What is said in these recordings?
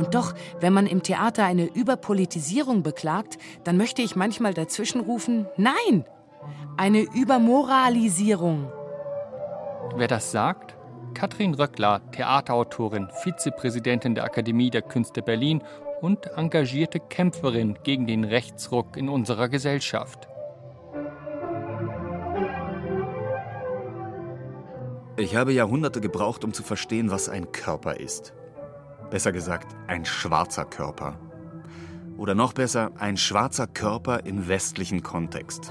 Und doch, wenn man im Theater eine Überpolitisierung beklagt, dann möchte ich manchmal dazwischenrufen, nein, eine Übermoralisierung. Wer das sagt? Katrin Röckler, Theaterautorin, Vizepräsidentin der Akademie der Künste Berlin und engagierte Kämpferin gegen den Rechtsruck in unserer Gesellschaft. Ich habe Jahrhunderte gebraucht, um zu verstehen, was ein Körper ist. Besser gesagt, ein schwarzer Körper. Oder noch besser, ein schwarzer Körper im westlichen Kontext.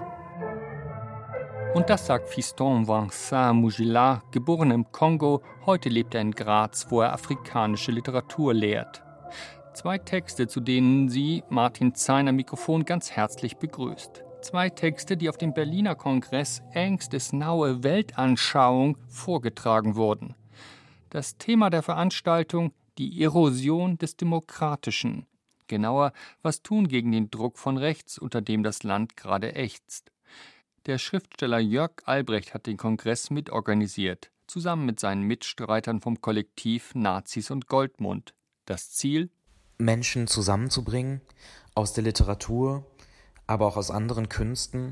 Und das sagt Fiston Vincent Mugila, geboren im Kongo. Heute lebt er in Graz, wo er afrikanische Literatur lehrt. 2 Texte, zu denen sie Martin Zein am Mikrofon ganz herzlich begrüßt. 2 Texte, die auf dem Berliner Kongress Ängstesnaue Weltanschauung vorgetragen wurden. Das Thema der Veranstaltung: die Erosion des Demokratischen. Genauer, was tun gegen den Druck von rechts, unter dem das Land gerade ächzt. Der Schriftsteller Jörg Albrecht hat den Kongress mitorganisiert, zusammen mit seinen Mitstreitern vom Kollektiv Nazis und Goldmund. Das Ziel: Menschen zusammenzubringen, aus der Literatur, aber auch aus anderen Künsten,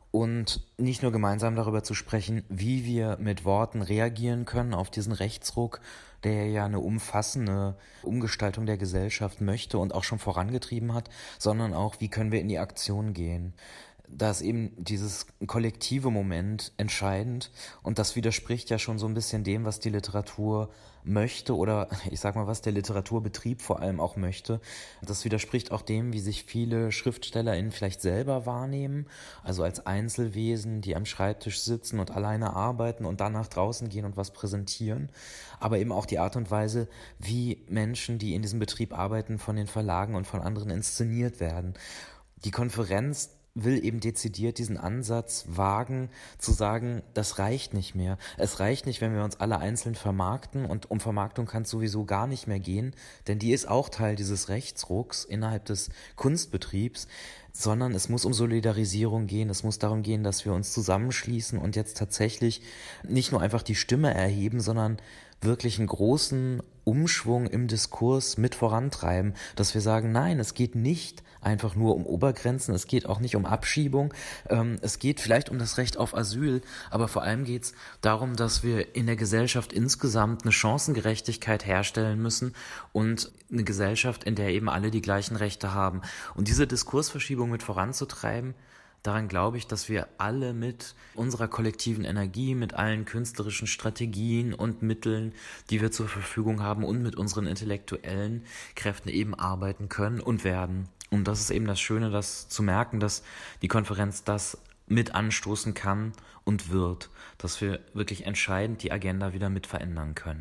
und nicht nur gemeinsam darüber zu sprechen, wie wir mit Worten reagieren können auf diesen Rechtsruck, der ja eine umfassende Umgestaltung der Gesellschaft möchte und auch schon vorangetrieben hat, sondern auch, wie können wir in die Aktion gehen. Da ist eben dieses kollektive Moment entscheidend, und das widerspricht ja schon so ein bisschen dem, was die Literatur möchte, oder ich sag mal, was der Literaturbetrieb vor allem auch möchte. Das widerspricht auch dem, wie sich viele SchriftstellerInnen vielleicht selber wahrnehmen, also als Einzelwesen, die am Schreibtisch sitzen und alleine arbeiten und dann nach draußen gehen und was präsentieren, aber eben auch die Art und Weise, wie Menschen, die in diesem Betrieb arbeiten, von den Verlagen und von anderen inszeniert werden. Die Konferenz will eben dezidiert diesen Ansatz wagen, zu sagen, das reicht nicht mehr. Es reicht nicht, wenn wir uns alle einzeln vermarkten, und um Vermarktung kann es sowieso gar nicht mehr gehen, denn die ist auch Teil dieses Rechtsrucks innerhalb des Kunstbetriebs, sondern es muss um Solidarisierung gehen, es muss darum gehen, dass wir uns zusammenschließen und jetzt tatsächlich nicht nur einfach die Stimme erheben, sondern wirklich einen großen Umschwung im Diskurs mit vorantreiben, dass wir sagen, nein, es geht nicht einfach nur um Obergrenzen, es geht auch nicht um Abschiebung, es geht vielleicht um das Recht auf Asyl, aber vor allem geht es darum, dass wir in der Gesellschaft insgesamt eine Chancengerechtigkeit herstellen müssen und eine Gesellschaft, in der eben alle die gleichen Rechte haben. Und diese Diskursverschiebung mit voranzutreiben, daran glaube ich, dass wir alle mit unserer kollektiven Energie, mit allen künstlerischen Strategien und Mitteln, die wir zur Verfügung haben, und mit unseren intellektuellen Kräften eben arbeiten können und werden. Und das ist eben das Schöne, das zu merken, dass die Konferenz das mit anstoßen kann und wird, dass wir wirklich entscheidend die Agenda wieder mit verändern können.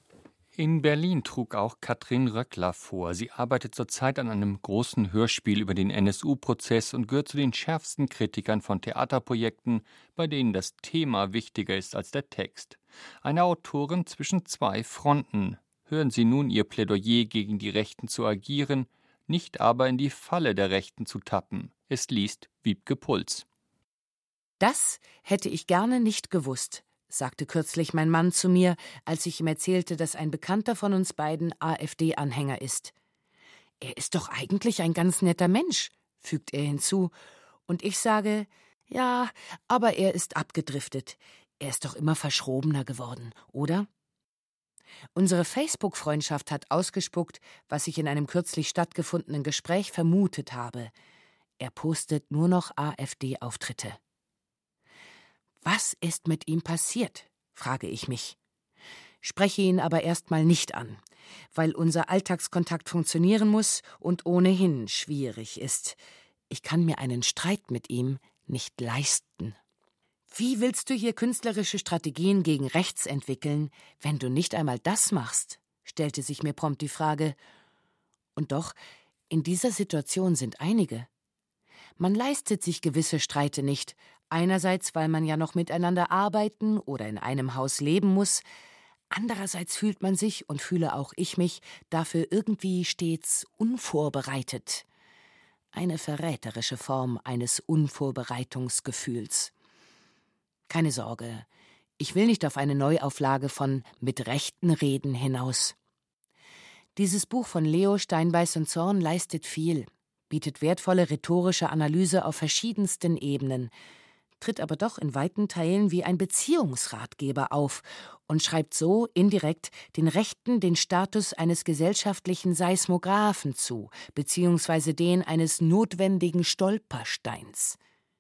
In Berlin trug auch Katrin Röckler vor. Sie arbeitet zurzeit an einem großen Hörspiel über den NSU-Prozess und gehört zu den schärfsten Kritikern von Theaterprojekten, bei denen das Thema wichtiger ist als der Text. Eine Autorin zwischen 2 Fronten. Hören Sie nun ihr Plädoyer gegen die Rechten zu agieren, nicht aber in die Falle der Rechten zu tappen. Es liest Wiebke Puls. Das hätte ich gerne nicht gewusst, sagte kürzlich mein Mann zu mir, als ich ihm erzählte, dass ein Bekannter von uns beiden AfD-Anhänger ist. Er ist doch eigentlich ein ganz netter Mensch, fügt er hinzu, und ich sage, ja, aber er ist abgedriftet. Er ist doch immer verschrobener geworden, oder? Unsere Facebook-Freundschaft hat ausgespuckt, was ich in einem kürzlich stattgefundenen Gespräch vermutet habe. Er postet nur noch AfD-Auftritte. Was ist mit ihm passiert, frage ich mich. Spreche ihn aber erstmal nicht an, weil unser Alltagskontakt funktionieren muss und ohnehin schwierig ist. Ich kann mir einen Streit mit ihm nicht leisten. Wie willst du hier künstlerische Strategien gegen rechts entwickeln, wenn du nicht einmal das machst? Stellte sich mir prompt die Frage. Und doch, in dieser Situation sind einige. Man leistet sich gewisse Streite nicht, einerseits, weil man ja noch miteinander arbeiten oder in einem Haus leben muss, andererseits fühlt man sich, und fühle auch ich mich, dafür irgendwie stets unvorbereitet. Eine verräterische Form eines Unvorbereitungsgefühls. Keine Sorge, ich will nicht auf eine Neuauflage von Mit Rechten reden hinaus. Dieses Buch von Leo Steinbeiß und Zorn leistet viel, bietet wertvolle rhetorische Analyse auf verschiedensten Ebenen, tritt aber doch in weiten Teilen wie ein Beziehungsratgeber auf und schreibt so indirekt den Rechten den Status eines gesellschaftlichen Seismographen zu, beziehungsweise den eines notwendigen Stolpersteins.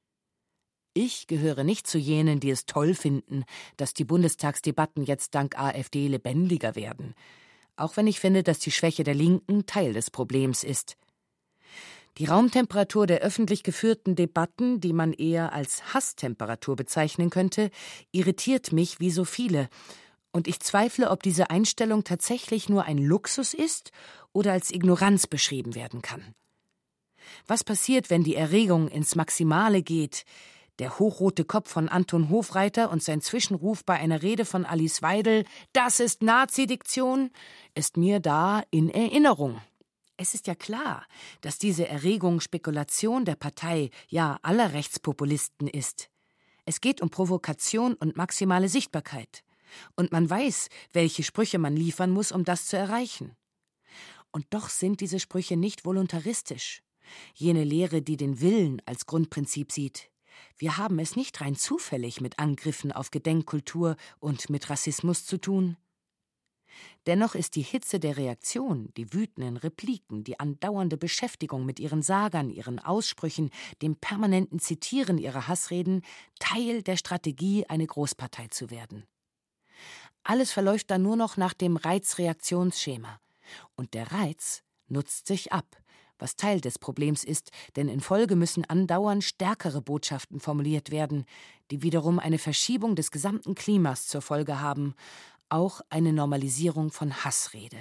Ich gehöre nicht zu jenen, die es toll finden, dass die Bundestagsdebatten jetzt dank AfD lebendiger werden, auch wenn ich finde, dass die Schwäche der Linken Teil des Problems ist. Die Raumtemperatur der öffentlich geführten Debatten, die man eher als Hasstemperatur bezeichnen könnte, irritiert mich wie so viele. Und ich zweifle, ob diese Einstellung tatsächlich nur ein Luxus ist oder als Ignoranz beschrieben werden kann. Was passiert, wenn die Erregung ins Maximale geht? Der hochrote Kopf von Anton Hofreiter und sein Zwischenruf bei einer Rede von Alice Weidel, das ist Nazidiktion, ist mir da in Erinnerung. Es ist ja klar, dass diese Erregung Spekulation der Partei, ja aller Rechtspopulisten ist. Es geht um Provokation und maximale Sichtbarkeit. Und man weiß, welche Sprüche man liefern muss, um das zu erreichen. Und doch sind diese Sprüche nicht voluntaristisch. Jene Lehre, die den Willen als Grundprinzip sieht. Wir haben es nicht rein zufällig mit Angriffen auf Gedenkkultur und mit Rassismus zu tun. Dennoch ist die Hitze der Reaktion, die wütenden Repliken, die andauernde Beschäftigung mit ihren Sagern, ihren Aussprüchen, dem permanenten Zitieren ihrer Hassreden Teil der Strategie, eine Großpartei zu werden. Alles verläuft dann nur noch nach dem Reizreaktionsschema. Und der Reiz nutzt sich ab, was Teil des Problems ist, denn in Folge müssen andauernd stärkere Botschaften formuliert werden, die wiederum eine Verschiebung des gesamten Klimas zur Folge haben, auch eine Normalisierung von Hassrede.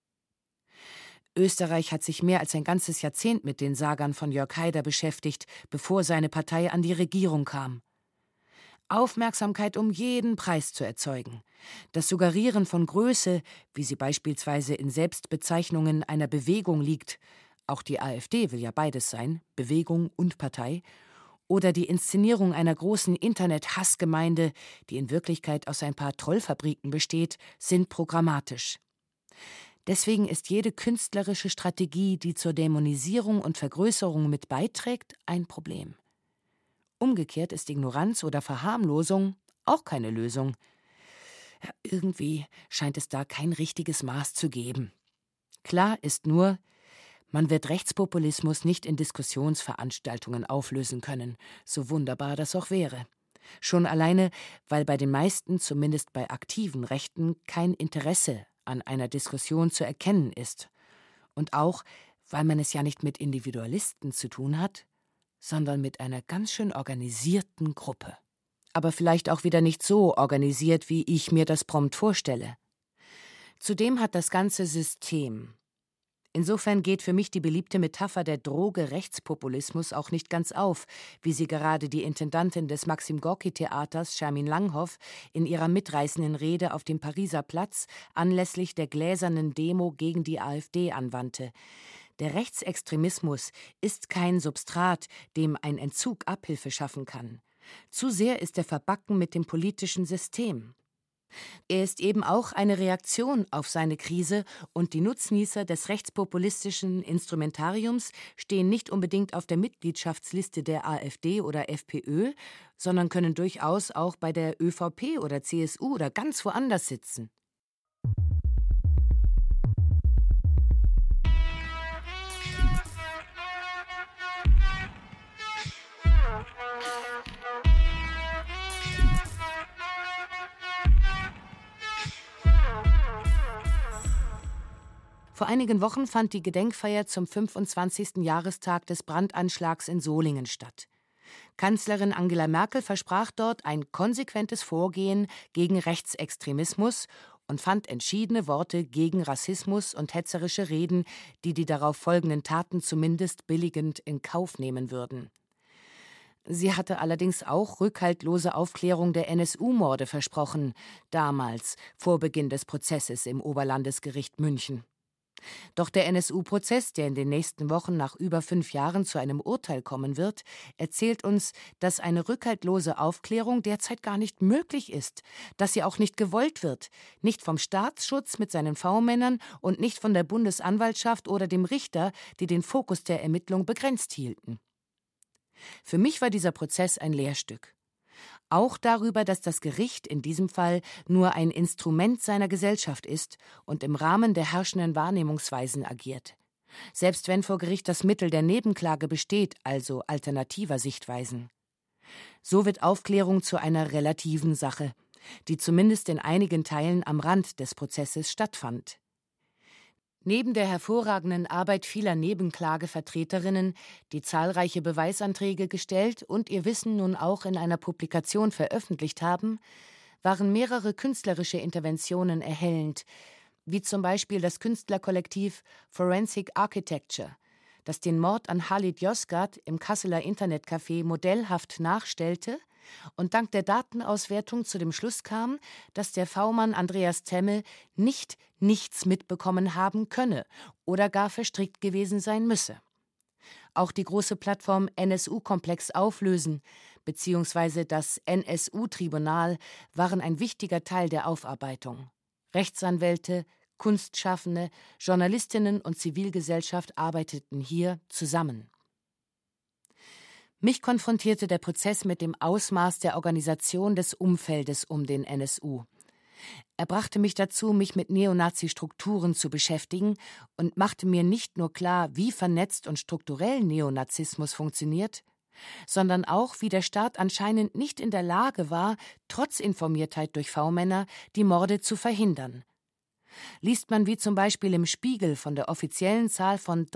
Österreich hat sich mehr als ein ganzes Jahrzehnt mit den Sagern von Jörg Haider beschäftigt, bevor seine Partei an die Regierung kam. Aufmerksamkeit um jeden Preis zu erzeugen, das Suggerieren von Größe, wie sie beispielsweise in Selbstbezeichnungen einer Bewegung liegt, auch die AfD will ja beides sein, Bewegung und Partei, oder die Inszenierung einer großen Internet-Hassgemeinde, die in Wirklichkeit aus ein paar Trollfabriken besteht, sind programmatisch. Deswegen ist jede künstlerische Strategie, die zur Dämonisierung und Vergrößerung mit beiträgt, ein Problem. Umgekehrt ist Ignoranz oder Verharmlosung auch keine Lösung. Ja, irgendwie scheint es da kein richtiges Maß zu geben. Klar ist nur, man wird Rechtspopulismus nicht in Diskussionsveranstaltungen auflösen können, so wunderbar das auch wäre. Schon alleine, weil bei den meisten, zumindest bei aktiven Rechten, kein Interesse an einer Diskussion zu erkennen ist. Und auch, weil man es ja nicht mit Individualisten zu tun hat, sondern mit einer ganz schön organisierten Gruppe. Aber vielleicht auch wieder nicht so organisiert, wie ich mir das prompt vorstelle. Zudem hat das ganze System. Insofern geht für mich die beliebte Metapher der Droge Rechtspopulismus auch nicht ganz auf, wie sie gerade die Intendantin des Maxim-Gorki-Theaters, Shermin Langhoff, in ihrer mitreißenden Rede auf dem Pariser Platz anlässlich der gläsernen Demo gegen die AfD anwandte. Der Rechtsextremismus ist kein Substrat, dem ein Entzug Abhilfe schaffen kann. Zu sehr ist er verbacken mit dem politischen System. Er ist eben auch eine Reaktion auf seine Krise und die Nutznießer des rechtspopulistischen Instrumentariums stehen nicht unbedingt auf der Mitgliedschaftsliste der AfD oder FPÖ, sondern können durchaus auch bei der ÖVP oder CSU oder ganz woanders sitzen. Vor einigen Wochen fand die Gedenkfeier zum 25. Jahrestag des Brandanschlags in Solingen statt. Kanzlerin Angela Merkel versprach dort ein konsequentes Vorgehen gegen Rechtsextremismus und fand entschiedene Worte gegen Rassismus und hetzerische Reden, die die darauf folgenden Taten zumindest billigend in Kauf nehmen würden. Sie hatte allerdings auch rückhaltlose Aufklärung der NSU-Morde versprochen, damals vor Beginn des Prozesses im Oberlandesgericht München. Doch der NSU-Prozess, der in den nächsten Wochen nach über 5 Jahren zu einem Urteil kommen wird, erzählt uns, dass eine rückhaltlose Aufklärung derzeit gar nicht möglich ist, dass sie auch nicht gewollt wird, nicht vom Staatsschutz mit seinen V-Männern und nicht von der Bundesanwaltschaft oder dem Richter, die den Fokus der Ermittlung begrenzt hielten. Für mich war dieser Prozess ein Lehrstück. Auch darüber, dass das Gericht in diesem Fall nur ein Instrument seiner Gesellschaft ist und im Rahmen der herrschenden Wahrnehmungsweisen agiert. Selbst wenn vor Gericht das Mittel der Nebenklage besteht, also alternativer Sichtweisen. So wird Aufklärung zu einer relativen Sache, die zumindest in einigen Teilen am Rand des Prozesses stattfand. Neben der hervorragenden Arbeit vieler Nebenklagevertreterinnen, die zahlreiche Beweisanträge gestellt und ihr Wissen nun auch in einer Publikation veröffentlicht haben, waren mehrere künstlerische Interventionen erhellend, wie zum Beispiel das Künstlerkollektiv Forensic Architecture, das den Mord an Halit Yozgat im Kasseler Internetcafé modellhaft nachstellte und dank der Datenauswertung zu dem Schluss kam, dass der V-Mann Andreas Zemme nichts mitbekommen haben könne oder gar verstrickt gewesen sein müsse. Auch die große Plattform NSU-Komplex auflösen bzw. das NSU-Tribunal waren ein wichtiger Teil der Aufarbeitung. Rechtsanwälte, Kunstschaffende, Journalistinnen und Zivilgesellschaft arbeiteten hier zusammen. Mich konfrontierte der Prozess mit dem Ausmaß der Organisation des Umfeldes um den NSU. Er brachte mich dazu, mich mit Neonazi-Strukturen zu beschäftigen und machte mir nicht nur klar, wie vernetzt und strukturell Neonazismus funktioniert, sondern auch, wie der Staat anscheinend nicht in der Lage war, trotz Informiertheit durch V-Männer, die Morde zu verhindern. Liest man wie zum Beispiel im Spiegel von der offiziellen Zahl von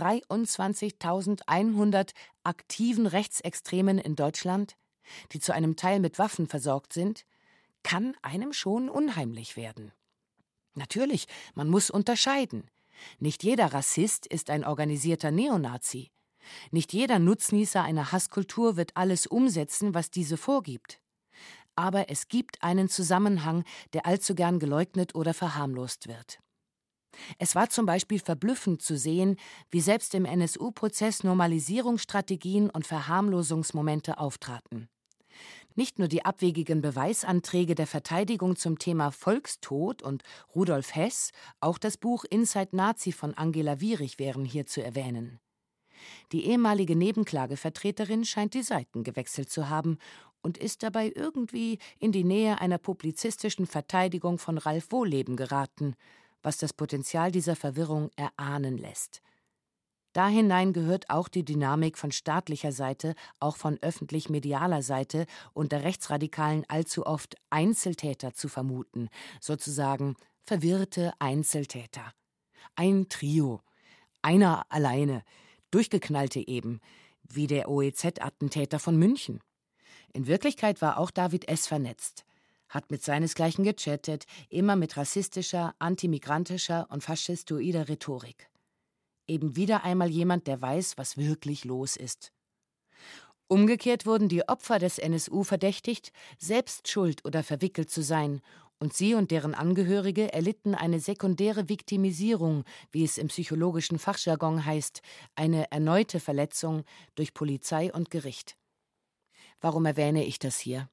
23.100 aktiven Rechtsextremen in Deutschland, die zu einem Teil mit Waffen versorgt sind, kann einem schon unheimlich werden. Natürlich, man muss unterscheiden. Nicht jeder Rassist ist ein organisierter Neonazi. Nicht jeder Nutznießer einer Hasskultur wird alles umsetzen, was diese vorgibt. Aber es gibt einen Zusammenhang, der allzu gern geleugnet oder verharmlost wird. Es war zum Beispiel verblüffend zu sehen, wie selbst im NSU-Prozess Normalisierungsstrategien und Verharmlosungsmomente auftraten. Nicht nur die abwegigen Beweisanträge der Verteidigung zum Thema Volkstod und Rudolf Hess, auch das Buch Inside Nazi von Angela Wierig wären hier zu erwähnen. Die ehemalige Nebenklagevertreterin scheint die Seiten gewechselt zu haben und ist dabei irgendwie in die Nähe einer publizistischen Verteidigung von Ralf Wohleben geraten, was das Potenzial dieser Verwirrung erahnen lässt. Da hinein gehört auch die Dynamik von staatlicher Seite, auch von öffentlich-medialer Seite unter Rechtsradikalen allzu oft Einzeltäter zu vermuten, sozusagen verwirrte Einzeltäter. Ein Trio, einer alleine, Durchgeknallte eben, wie der OEZ-Attentäter von München. In Wirklichkeit war auch David S. vernetzt, hat mit seinesgleichen gechattet, immer mit rassistischer, antimigrantischer und faschistoider Rhetorik. Eben wieder einmal jemand, der weiß, was wirklich los ist. Umgekehrt wurden die Opfer des NSU verdächtigt, selbst schuld oder verwickelt zu sein, und sie und deren Angehörige erlitten eine sekundäre Viktimisierung, wie es im psychologischen Fachjargon heißt, eine erneute Verletzung durch Polizei und Gericht. Warum erwähne ich das hier?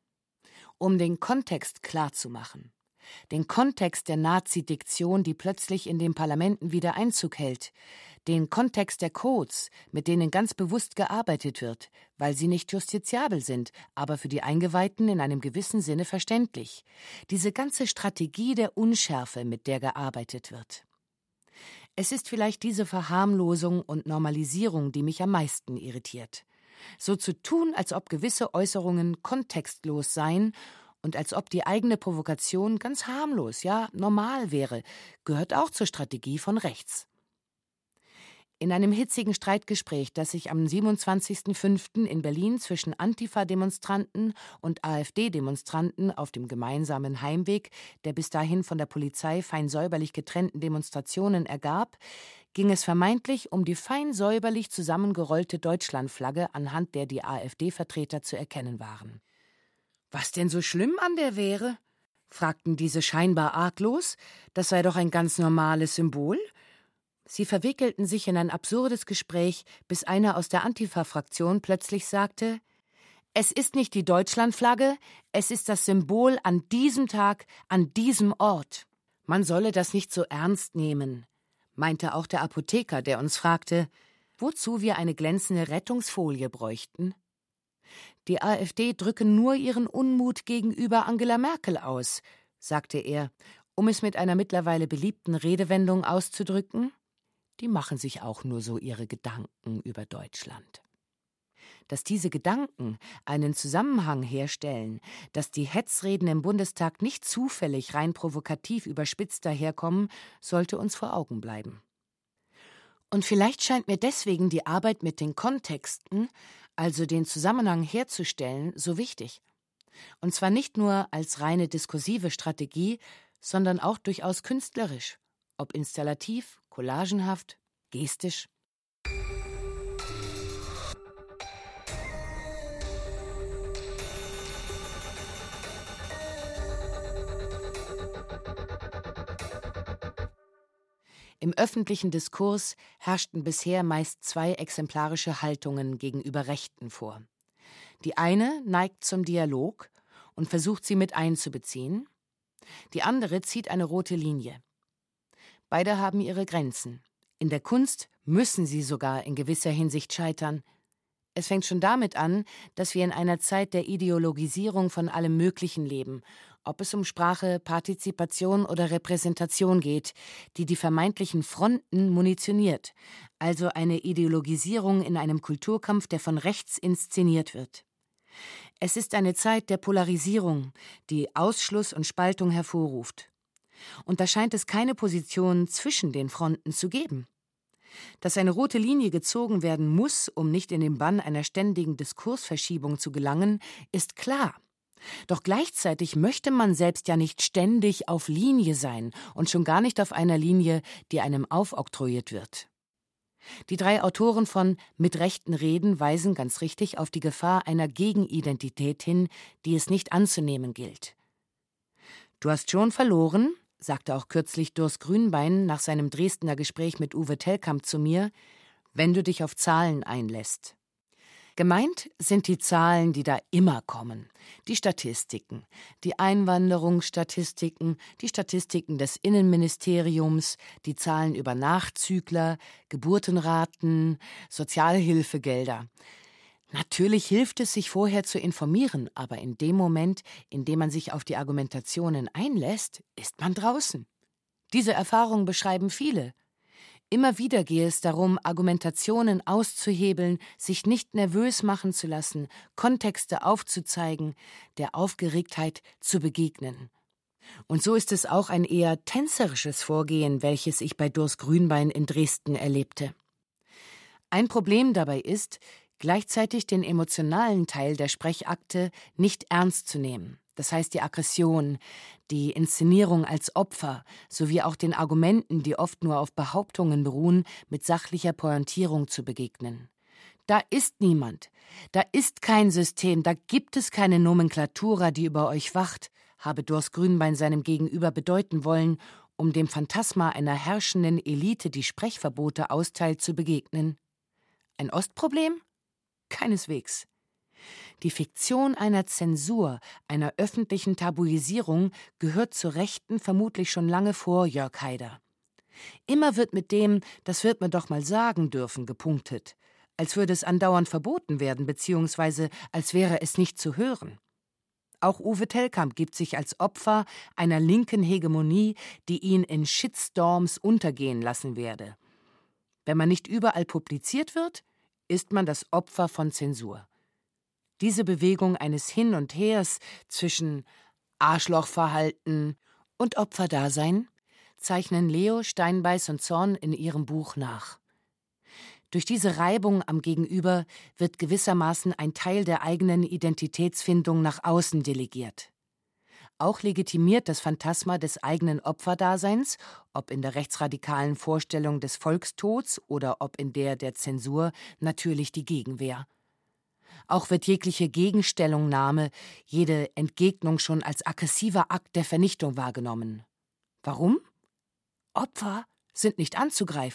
Um den Kontext klarzumachen. Den Kontext der Nazi-Diktion, die plötzlich in den Parlamenten wieder Einzug hält. Den Kontext der Codes, mit denen ganz bewusst gearbeitet wird, weil sie nicht justiziabel sind, aber für die Eingeweihten in einem gewissen Sinne verständlich. Diese ganze Strategie der Unschärfe, mit der gearbeitet wird. Es ist vielleicht diese Verharmlosung und Normalisierung, die mich am meisten irritiert. So zu tun, als ob gewisse Äußerungen kontextlos seien und als ob die eigene Provokation ganz harmlos, ja normal wäre, gehört auch zur Strategie von rechts. In einem hitzigen Streitgespräch, das sich am 27.05. in Berlin zwischen Antifa-Demonstranten und AfD-Demonstranten auf dem gemeinsamen Heimweg der bis dahin von der Polizei fein säuberlich getrennten Demonstrationen ergab, ging es vermeintlich um die fein säuberlich zusammengerollte Deutschlandflagge, anhand der die AfD-Vertreter zu erkennen waren. »Was denn so schlimm an der wäre?« fragten diese scheinbar arglos. »Das sei doch ein ganz normales Symbol.« Sie verwickelten sich in ein absurdes Gespräch, bis einer aus der Antifa-Fraktion plötzlich sagte: Es ist nicht die Deutschlandflagge, es ist das Symbol an diesem Tag, an diesem Ort. Man solle das nicht so ernst nehmen, meinte auch der Apotheker, der uns fragte, wozu wir eine glänzende Rettungsfolie bräuchten. Die AfD drücke nur ihren Unmut gegenüber Angela Merkel aus, sagte er, um es mit einer mittlerweile beliebten Redewendung auszudrücken: Die machen sich auch nur so ihre Gedanken über Deutschland. Dass diese Gedanken einen Zusammenhang herstellen, dass die Hetzreden im Bundestag nicht zufällig rein provokativ überspitzt daherkommen, sollte uns vor Augen bleiben. Und vielleicht scheint mir deswegen die Arbeit mit den Kontexten, also den Zusammenhang herzustellen, so wichtig. Und zwar nicht nur als reine diskursive Strategie, sondern auch durchaus künstlerisch, ob installativ, collagenhaft, gestisch. Im öffentlichen Diskurs herrschten bisher meist zwei exemplarische Haltungen gegenüber Rechten vor. Die eine neigt zum Dialog und versucht, sie mit einzubeziehen. Die andere zieht eine rote Linie. Beide haben ihre Grenzen. In der Kunst müssen sie sogar in gewisser Hinsicht scheitern. Es fängt schon damit an, dass wir in einer Zeit der Ideologisierung von allem Möglichen leben, ob es um Sprache, Partizipation oder Repräsentation geht, die vermeintlichen Fronten munitioniert, also eine Ideologisierung in einem Kulturkampf, der von rechts inszeniert wird. Es ist eine Zeit der Polarisierung, die Ausschluss und Spaltung hervorruft. Und da scheint es keine Position zwischen den Fronten zu geben. Dass eine rote Linie gezogen werden muss, um nicht in den Bann einer ständigen Diskursverschiebung zu gelangen, ist klar. Doch gleichzeitig möchte man selbst ja nicht ständig auf Linie sein und schon gar nicht auf einer Linie, die einem aufoktroyiert wird. Die drei Autoren von Mit rechten Reden weisen ganz richtig auf die Gefahr einer Gegenidentität hin, die es nicht anzunehmen gilt. Du hast schon verloren, sagte auch kürzlich Durst Grünbein nach seinem Dresdner Gespräch mit Uwe Tellkamp zu mir, wenn du dich auf Zahlen einlässt. Gemeint sind die Zahlen, die da immer kommen, die Statistiken, die Einwanderungsstatistiken, die Statistiken des Innenministeriums, die Zahlen über Nachzügler, Geburtenraten, Sozialhilfegelder. Natürlich hilft es, sich vorher zu informieren, aber in dem Moment, in dem man sich auf die Argumentationen einlässt, ist man draußen. Diese Erfahrung beschreiben viele. Immer wieder gehe es darum, Argumentationen auszuhebeln, sich nicht nervös machen zu lassen, Kontexte aufzuzeigen, der Aufgeregtheit zu begegnen. Und so ist es auch ein eher tänzerisches Vorgehen, welches ich bei Durst Grünbein in Dresden erlebte. Ein Problem dabei ist, gleichzeitig den emotionalen Teil der Sprechakte nicht ernst zu nehmen. Das heißt die Aggression, die Inszenierung als Opfer, sowie auch den Argumenten, die oft nur auf Behauptungen beruhen, mit sachlicher Pointierung zu begegnen. Da ist niemand, da ist kein System, da gibt es keine Nomenklatura, die über euch wacht, habe Durst Grünbein seinem Gegenüber bedeuten wollen, um dem Phantasma einer herrschenden Elite, die Sprechverbote austeilt, zu begegnen. Ein Ostproblem? Keineswegs. Die Fiktion einer Zensur, einer öffentlichen Tabuisierung gehört zur Rechten vermutlich schon lange vor Jörg Haider. Immer wird mit dem, das wird man doch mal sagen dürfen, gepunktet, als würde es andauernd verboten werden, beziehungsweise als wäre es nicht zu hören. Auch Uwe Tellkamp gibt sich als Opfer einer linken Hegemonie, die ihn in Shitstorms untergehen lassen werde. Wenn man nicht überall publiziert wird, ist man das Opfer von Zensur. Diese Bewegung eines Hin und Hers zwischen Arschlochverhalten und Opferdasein zeichnen Leo, Steinbeiß und Zorn in ihrem Buch nach. Durch diese Reibung am Gegenüber wird gewissermaßen ein Teil der eigenen Identitätsfindung nach außen delegiert. Auch legitimiert das Phantasma des eigenen Opferdaseins, ob in der rechtsradikalen Vorstellung des Volkstods oder ob in der Zensur, natürlich die Gegenwehr. Auch wird jegliche Gegenstellungnahme, jede Entgegnung schon als aggressiver Akt der Vernichtung wahrgenommen. Warum? Opfer sind nicht anzugreifen.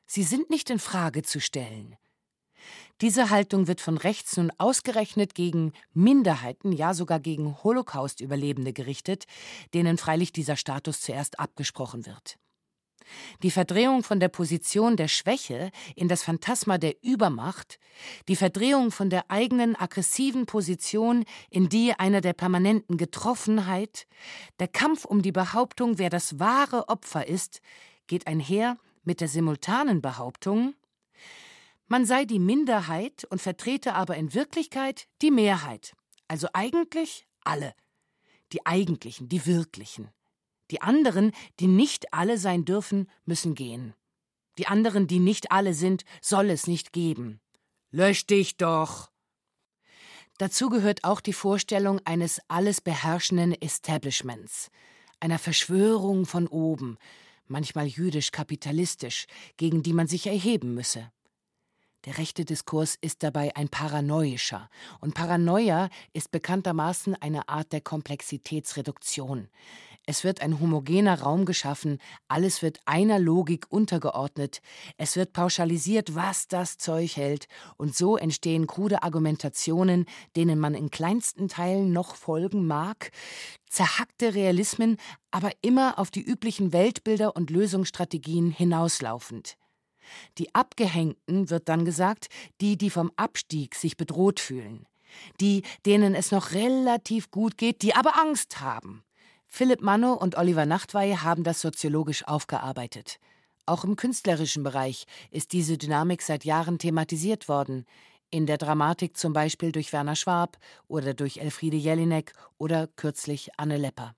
Sie sind nicht in Frage zu stellen. Diese Haltung wird von rechts nun ausgerechnet gegen Minderheiten, ja sogar gegen Holocaust-Überlebende gerichtet, denen freilich dieser Status zuerst abgesprochen wird. Die Verdrehung von der Position der Schwäche in das Phantasma der Übermacht, die Verdrehung von der eigenen aggressiven Position in die einer der permanenten Getroffenheit, der Kampf um die Behauptung, wer das wahre Opfer ist, geht einher mit der simultanen Behauptung, man sei die Minderheit und vertrete aber in Wirklichkeit die Mehrheit, also eigentlich alle, die Eigentlichen, die Wirklichen. Die anderen, die nicht alle sein dürfen, müssen gehen. Die anderen, die nicht alle sind, soll es nicht geben. Lösch dich doch! Dazu gehört auch die Vorstellung eines alles beherrschenden Establishments, einer Verschwörung von oben, manchmal jüdisch-kapitalistisch, gegen die man sich erheben müsse. Der rechte Diskurs ist dabei ein paranoischer. Und Paranoia ist bekanntermaßen eine Art der Komplexitätsreduktion. Es wird ein homogener Raum geschaffen, alles wird einer Logik untergeordnet, es wird pauschalisiert, was das Zeug hält, und so entstehen krude Argumentationen, denen man in kleinsten Teilen noch folgen mag, zerhackte Realismen, aber immer auf die üblichen Weltbilder und Lösungsstrategien hinauslaufend. Die Abgehängten, wird dann gesagt, die vom Abstieg sich bedroht fühlen, die, denen es noch relativ gut geht, die aber Angst haben. Philipp Manno und Oliver Nachtwey haben das soziologisch aufgearbeitet. Auch im künstlerischen Bereich ist diese Dynamik seit Jahren thematisiert worden. In der Dramatik zum Beispiel durch Werner Schwab oder durch Elfriede Jelinek oder kürzlich Anne Lepper.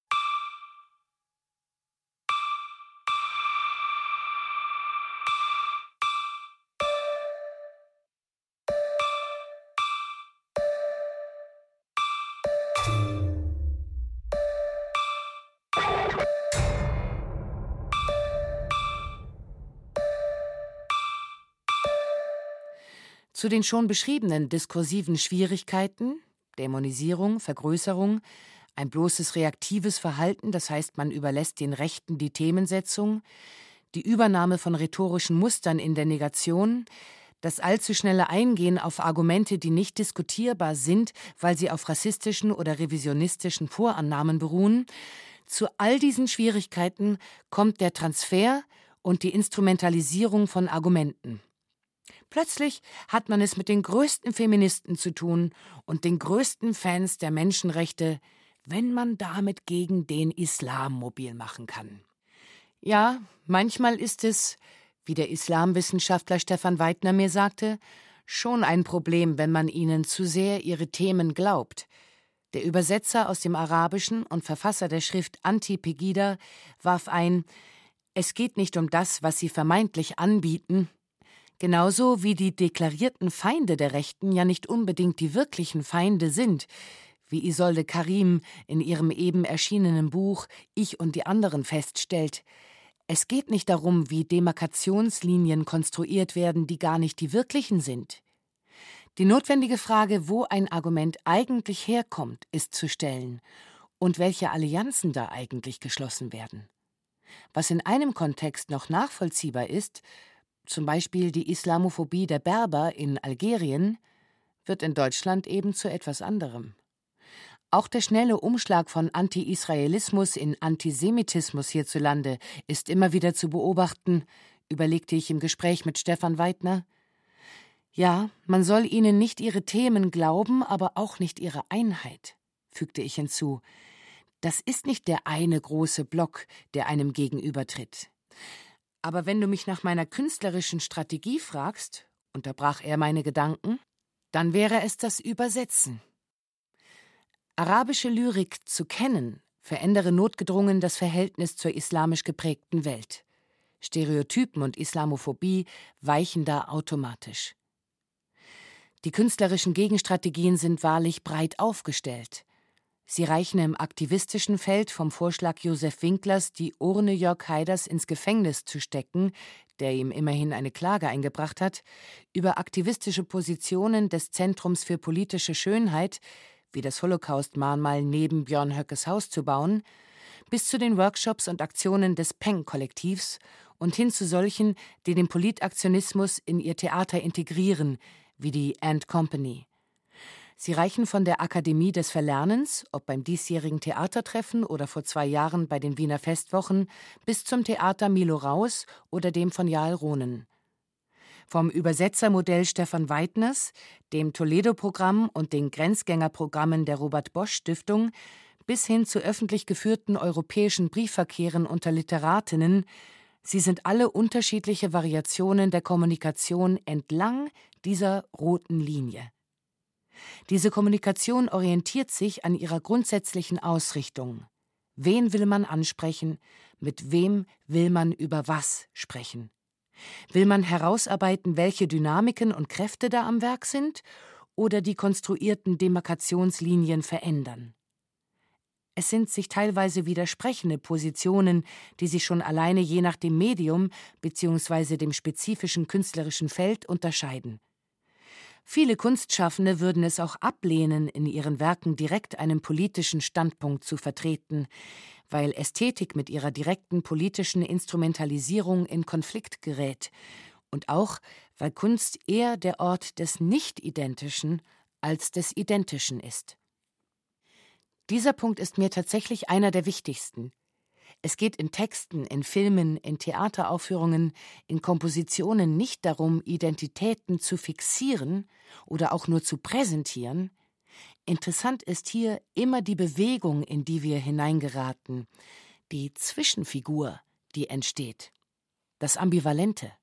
Zu den schon beschriebenen diskursiven Schwierigkeiten, Dämonisierung, Vergrößerung, ein bloßes reaktives Verhalten, das heißt, man überlässt den Rechten die Themensetzung, die Übernahme von rhetorischen Mustern in der Negation, das allzu schnelle Eingehen auf Argumente, die nicht diskutierbar sind, weil sie auf rassistischen oder revisionistischen Vorannahmen beruhen. Zu all diesen Schwierigkeiten kommt der Transfer und die Instrumentalisierung von Argumenten. Plötzlich hat man es mit den größten Feministen zu tun und den größten Fans der Menschenrechte, wenn man damit gegen den Islam mobil machen kann. Ja, manchmal ist es, wie der Islamwissenschaftler Stefan Weidner mir sagte, schon ein Problem, wenn man ihnen zu sehr ihre Themen glaubt. Der Übersetzer aus dem Arabischen und Verfasser der Schrift Anti-Pegida warf ein, es geht nicht um das, was sie vermeintlich anbieten, genauso wie die deklarierten Feinde der Rechten ja nicht unbedingt die wirklichen Feinde sind, wie Isolde Karim in ihrem eben erschienenen Buch »Ich und die anderen« feststellt. Es geht nicht darum, wie Demarkationslinien konstruiert werden, die gar nicht die wirklichen sind. Die notwendige Frage, wo ein Argument eigentlich herkommt, ist zu stellen und welche Allianzen da eigentlich geschlossen werden. Was in einem Kontext noch nachvollziehbar ist, zum Beispiel die Islamophobie der Berber in Algerien, wird in Deutschland eben zu etwas anderem. Auch der schnelle Umschlag von Anti-Israelismus in Antisemitismus hierzulande ist immer wieder zu beobachten, überlegte ich im Gespräch mit Stefan Weidner. Ja, man soll ihnen nicht ihre Themen glauben, aber auch nicht ihre Einheit, fügte ich hinzu. Das ist nicht der eine große Block, der einem gegenübertritt. Aber wenn du mich nach meiner künstlerischen Strategie fragst, unterbrach er meine Gedanken, dann wäre es das Übersetzen. Arabische Lyrik zu kennen, verändere notgedrungen das Verhältnis zur islamisch geprägten Welt. Stereotypen und Islamophobie weichen da automatisch. Die künstlerischen Gegenstrategien sind wahrlich breit aufgestellt. Sie reichen im aktivistischen Feld vom Vorschlag Josef Winklers, die Urne Jörg Haiders ins Gefängnis zu stecken, der ihm immerhin eine Klage eingebracht hat, über aktivistische Positionen des Zentrums für politische Schönheit, wie das Holocaust-Mahnmal neben Björn Höckes Haus zu bauen, bis zu den Workshops und Aktionen des Peng-Kollektivs und hin zu solchen, die den Politaktionismus in ihr Theater integrieren, wie die And Company. Sie reichen von der Akademie des Verlernens, ob beim diesjährigen Theatertreffen oder vor 2 Jahren bei den Wiener Festwochen, bis zum Theater Milo Raus oder dem von Jael Ronen. Vom Übersetzermodell Stefan Weidners, dem Toledo-Programm und den Grenzgängerprogrammen der Robert-Bosch-Stiftung bis hin zu öffentlich geführten europäischen Briefverkehren unter Literatinnen, sie sind alle unterschiedliche Variationen der Kommunikation entlang dieser roten Linie. Diese Kommunikation orientiert sich an ihrer grundsätzlichen Ausrichtung. Wen will man ansprechen? Mit wem will man über was sprechen? Will man herausarbeiten, welche Dynamiken und Kräfte da am Werk sind, oder die konstruierten Demarkationslinien verändern? Es sind sich teilweise widersprechende Positionen, die sich schon alleine je nach dem Medium bzw. dem spezifischen künstlerischen Feld unterscheiden. Viele Kunstschaffende würden es auch ablehnen, in ihren Werken direkt einen politischen Standpunkt zu vertreten, weil Ästhetik mit ihrer direkten politischen Instrumentalisierung in Konflikt gerät und auch, weil Kunst eher der Ort des Nicht-Identischen als des Identischen ist. Dieser Punkt ist mir tatsächlich einer der wichtigsten. Es geht in Texten, in Filmen, in Theateraufführungen, in Kompositionen nicht darum, Identitäten zu fixieren oder auch nur zu präsentieren. Interessant ist hier immer die Bewegung, in die wir hineingeraten, die Zwischenfigur, die entsteht, das Ambivalente.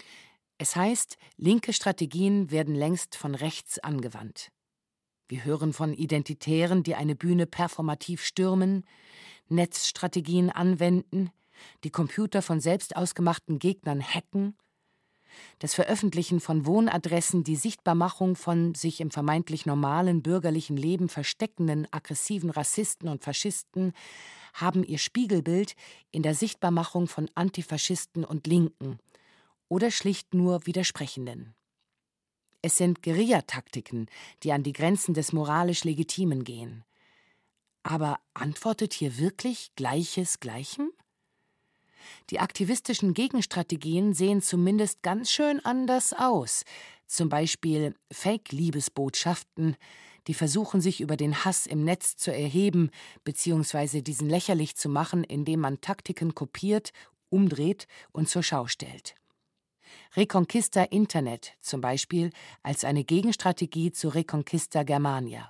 Es heißt, linke Strategien werden längst von rechts angewandt. Wir hören von Identitären, die eine Bühne performativ stürmen, Netzstrategien anwenden, die Computer von selbst ausgemachten Gegnern hacken, das Veröffentlichen von Wohnadressen, die Sichtbarmachung von sich im vermeintlich normalen bürgerlichen Leben versteckenden aggressiven Rassisten und Faschisten haben ihr Spiegelbild in der Sichtbarmachung von Antifaschisten und Linken oder schlicht nur Widersprechenden. Es sind Guerillataktiken, die an die Grenzen des moralisch Legitimen gehen. Aber antwortet hier wirklich Gleiches Gleichem? Die aktivistischen Gegenstrategien sehen zumindest ganz schön anders aus. Zum Beispiel Fake-Liebesbotschaften, die versuchen, sich über den Hass im Netz zu erheben bzw. diesen lächerlich zu machen, indem man Taktiken kopiert, umdreht und zur Schau stellt. Reconquista Internet zum Beispiel als eine Gegenstrategie zu Reconquista Germania.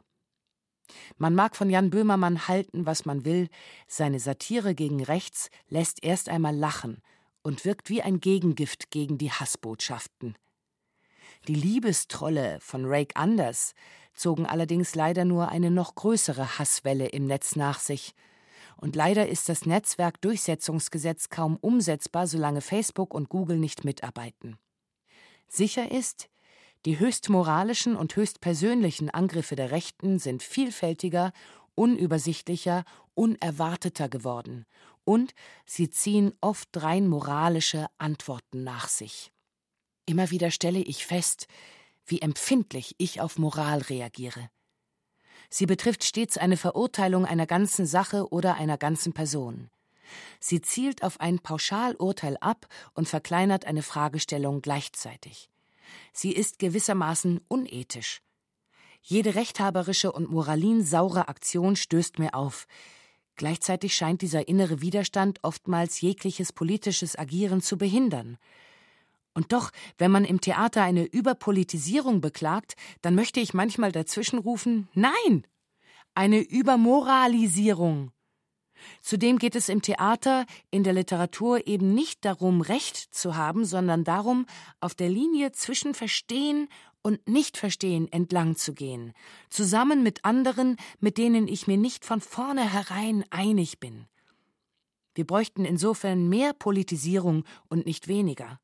Man mag von Jan Böhmermann halten, was man will, seine Satire gegen rechts lässt erst einmal lachen und wirkt wie ein Gegengift gegen die Hassbotschaften. Die Liebestrolle von Rake Anders zogen allerdings leider nur eine noch größere Hasswelle im Netz nach sich. Und leider ist das Netzwerkdurchsetzungsgesetz kaum umsetzbar, solange Facebook und Google nicht mitarbeiten. Sicher ist, die höchst moralischen und höchst persönlichen Angriffe der Rechten sind vielfältiger, unübersichtlicher, unerwarteter geworden. Und sie ziehen oft rein moralische Antworten nach sich. Immer wieder stelle ich fest, wie empfindlich ich auf Moral reagiere. Sie betrifft stets eine Verurteilung einer ganzen Sache oder einer ganzen Person. Sie zielt auf ein Pauschalurteil ab und verkleinert eine Fragestellung gleichzeitig. Sie ist gewissermaßen unethisch. Jede rechthaberische und moralinsaure Aktion stößt mir auf. Gleichzeitig scheint dieser innere Widerstand oftmals jegliches politisches Agieren zu behindern. Und doch, wenn man im Theater eine Überpolitisierung beklagt, dann möchte ich manchmal dazwischenrufen: Nein! Eine Übermoralisierung! Zudem geht es im Theater, in der Literatur eben nicht darum, Recht zu haben, sondern darum, auf der Linie zwischen Verstehen und Nichtverstehen entlang zu gehen, zusammen mit anderen, mit denen ich mir nicht von vornherein einig bin. Wir bräuchten insofern mehr Politisierung und nicht weniger.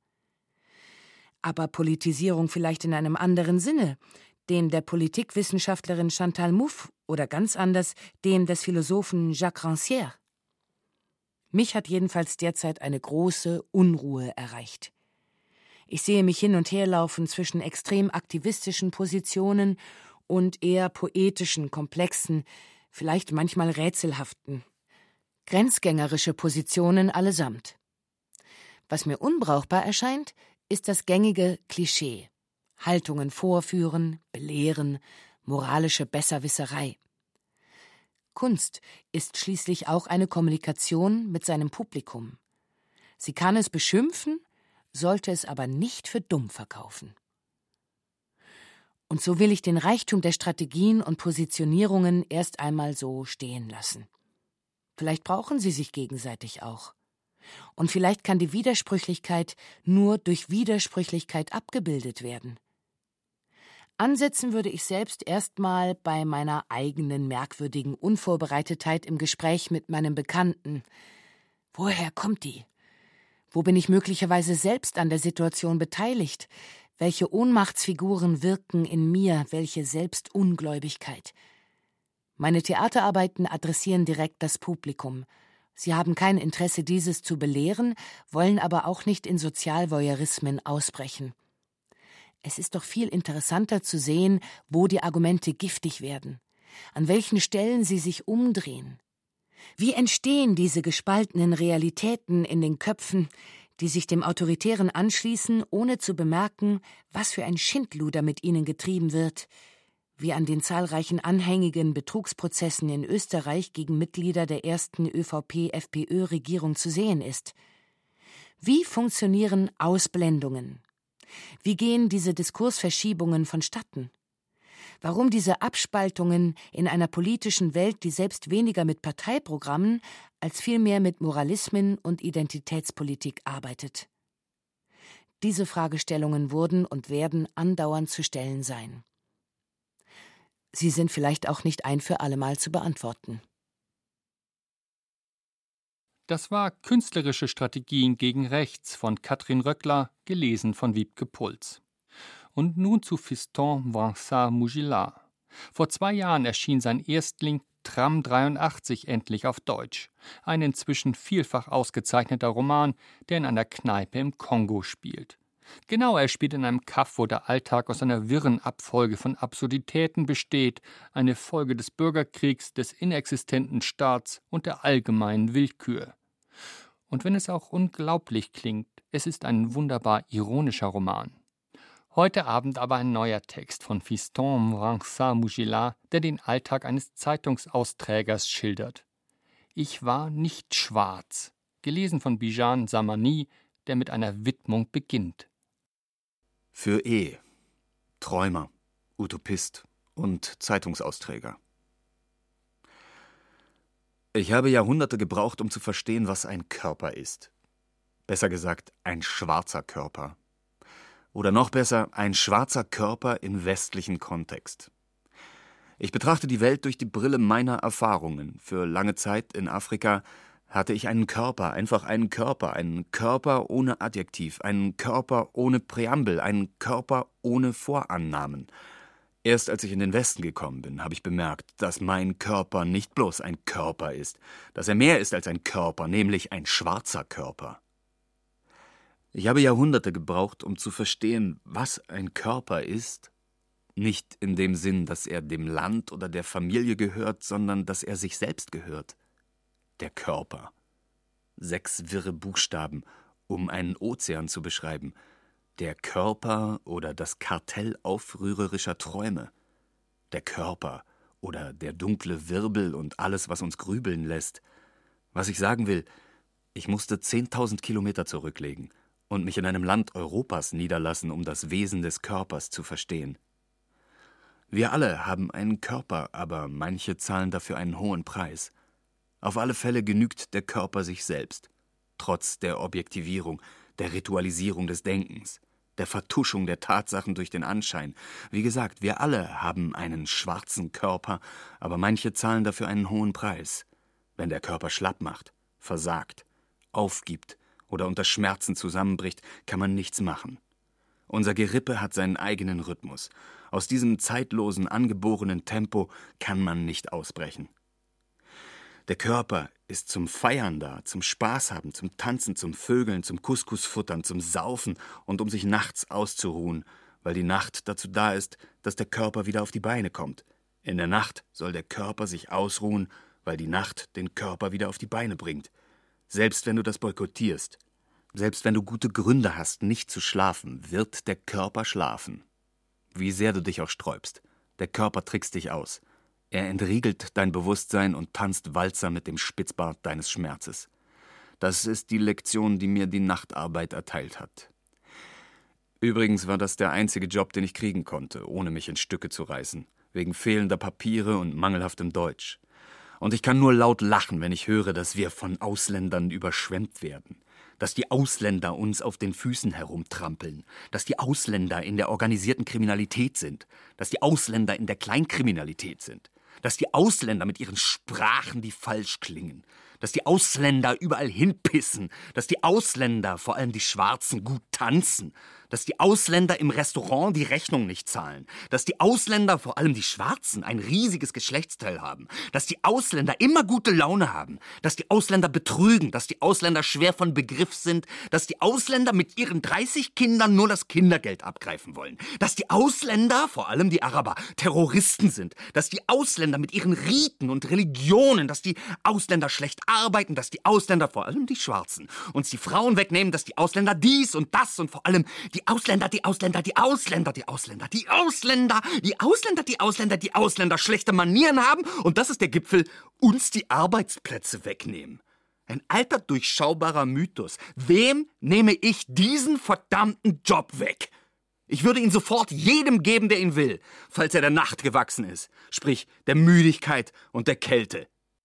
Aber Politisierung vielleicht in einem anderen Sinne, dem der Politikwissenschaftlerin Chantal Mouffe oder ganz anders dem des Philosophen Jacques Rancière. Mich hat jedenfalls derzeit eine große Unruhe erreicht. Ich sehe mich hin und her laufen zwischen extrem aktivistischen Positionen und eher poetischen, komplexen, vielleicht manchmal rätselhaften, grenzgängerische Positionen allesamt. Was mir unbrauchbar erscheint, ist das gängige Klischee. Haltungen vorführen, belehren, moralische Besserwisserei. Kunst ist schließlich auch eine Kommunikation mit seinem Publikum. Sie kann es beschimpfen, sollte es aber nicht für dumm verkaufen. Und so will ich den Reichtum der Strategien und Positionierungen erst einmal so stehen lassen. Vielleicht brauchen sie sich gegenseitig auch. Und vielleicht kann die Widersprüchlichkeit nur durch Widersprüchlichkeit abgebildet werden. Ansetzen würde ich selbst erstmal bei meiner eigenen merkwürdigen Unvorbereitetheit im Gespräch mit meinem Bekannten. Woher kommt die? Wo bin ich möglicherweise selbst an der Situation beteiligt? Welche Ohnmachtsfiguren wirken in mir, welche Selbstungläubigkeit? Meine Theaterarbeiten adressieren direkt das Publikum. Sie haben kein Interesse, dieses zu belehren, wollen aber auch nicht in Sozialvoyeurismen ausbrechen. Es ist doch viel interessanter zu sehen, wo die Argumente giftig werden, an welchen Stellen sie sich umdrehen. Wie entstehen diese gespaltenen Realitäten in den Köpfen, die sich dem Autoritären anschließen, ohne zu bemerken, was für ein Schindluder mit ihnen getrieben wird, wie an den zahlreichen anhängigen Betrugsprozessen in Österreich gegen Mitglieder der ersten ÖVP-FPÖ-Regierung zu sehen ist. Wie funktionieren Ausblendungen? Wie gehen diese Diskursverschiebungen vonstatten? Warum diese Abspaltungen in einer politischen Welt, die selbst weniger mit Parteiprogrammen als vielmehr mit Moralismen und Identitätspolitik arbeitet? Diese Fragestellungen wurden und werden andauernd zu stellen sein. Sie sind vielleicht auch nicht ein für allemal zu beantworten. Das war Künstlerische Strategien gegen Rechts von Katrin Röckler, gelesen von Wiebke Puls. Und nun zu Fiston Vincent Mugilard. Vor 2 Jahren erschien sein Erstling Tram 83 endlich auf Deutsch. Ein inzwischen vielfach ausgezeichneter Roman, der in einer Kneipe im Kongo spielt. Genau, er spielt in einem Kaff, wo der Alltag aus einer wirren Abfolge von Absurditäten besteht, eine Folge des Bürgerkriegs, des inexistenten Staats und der allgemeinen Willkür. Und wenn es auch unglaublich klingt, es ist ein wunderbar ironischer Roman. Heute Abend aber ein neuer Text von Fiston Vincent Mugilard, der den Alltag eines Zeitungsausträgers schildert. Ich war nicht schwarz, gelesen von Bijan Samani, der mit einer Widmung beginnt. Für Träumer, Utopist und Zeitungsausträger. Ich habe Jahrhunderte gebraucht, um zu verstehen, was ein Körper ist. Besser gesagt, ein schwarzer Körper. Oder noch besser, ein schwarzer Körper im westlichen Kontext. Ich betrachte die Welt durch die Brille meiner Erfahrungen. Für lange Zeit in Afrika hatte ich einen Körper, einfach einen Körper ohne Adjektiv, einen Körper ohne Präambel, einen Körper ohne Vorannahmen. Erst als ich in den Westen gekommen bin, habe ich bemerkt, dass mein Körper nicht bloß ein Körper ist, dass er mehr ist als ein Körper, nämlich ein schwarzer Körper. Ich habe Jahrhunderte gebraucht, um zu verstehen, was ein Körper ist. Nicht in dem Sinn, dass er dem Land oder der Familie gehört, sondern dass er sich selbst gehört. Der Körper. 6 wirre Buchstaben, um einen Ozean zu beschreiben. Der Körper oder das Kartell aufrührerischer Träume. Der Körper oder der dunkle Wirbel und alles, was uns grübeln lässt. Was ich sagen will, ich musste 10.000 Kilometer zurücklegen und mich in einem Land Europas niederlassen, um das Wesen des Körpers zu verstehen. Wir alle haben einen Körper, aber manche zahlen dafür einen hohen Preis. Auf alle Fälle genügt der Körper sich selbst, trotz der Objektivierung, der Ritualisierung des Denkens, der Vertuschung der Tatsachen durch den Anschein. Wie gesagt, wir alle haben einen schwarzen Körper, aber manche zahlen dafür einen hohen Preis. Wenn der Körper schlapp macht, versagt, aufgibt oder unter Schmerzen zusammenbricht, kann man nichts machen. Unser Gerippe hat seinen eigenen Rhythmus. Aus diesem zeitlosen, angeborenen Tempo kann man nicht ausbrechen. Der Körper ist zum Feiern da, zum Spaß haben, zum Tanzen, zum Vögeln, zum Couscous-Futtern, zum Saufen und um sich nachts auszuruhen, weil die Nacht dazu da ist, dass der Körper wieder auf die Beine kommt. In der Nacht soll der Körper sich ausruhen, weil die Nacht den Körper wieder auf die Beine bringt. Selbst wenn du das boykottierst. Selbst wenn du gute Gründe hast, nicht zu schlafen, wird der Körper schlafen. Wie sehr du dich auch sträubst. Der Körper trickst dich aus. Er entriegelt dein Bewusstsein und tanzt Walzer mit dem Spitzbart deines Schmerzes. Das ist die Lektion, die mir die Nachtarbeit erteilt hat. Übrigens war das der einzige Job, den ich kriegen konnte, ohne mich in Stücke zu reißen, wegen fehlender Papiere und mangelhaftem Deutsch. Und ich kann nur laut lachen, wenn ich höre, dass wir von Ausländern überschwemmt werden, dass die Ausländer uns auf den Füßen herumtrampeln, dass die Ausländer in der organisierten Kriminalität sind, dass die Ausländer in der Kleinkriminalität sind, dass die Ausländer mit ihren Sprachen, die falsch klingen, dass die Ausländer überall hinpissen, dass die Ausländer, vor allem die Schwarzen, gut tanzen, dass die Ausländer im Restaurant die Rechnung nicht zahlen, dass die Ausländer, vor allem die Schwarzen, ein riesiges Geschlechtsteil haben, dass die Ausländer immer gute Laune haben, dass die Ausländer betrügen, dass die Ausländer schwer von Begriff sind, dass die Ausländer mit ihren 30 Kindern nur das Kindergeld abgreifen wollen, dass die Ausländer, vor allem die Araber, Terroristen sind, dass die Ausländer mit ihren Riten und Religionen, dass die Ausländer schlecht arbeiten, dass die Ausländer, vor allem die Schwarzen, uns die Frauen wegnehmen, dass die Ausländer dies und das und vor allem die Ausländer schlechte Manieren haben und das ist der Gipfel, uns die Arbeitsplätze wegnehmen. Ein alter, durchschaubarer Mythos. Wem nehme ich diesen verdammten Job weg? Ich würde ihn sofort jedem geben, der ihn will, falls er der Nacht gewachsen ist, sprich der Müdigkeit und der Kälte.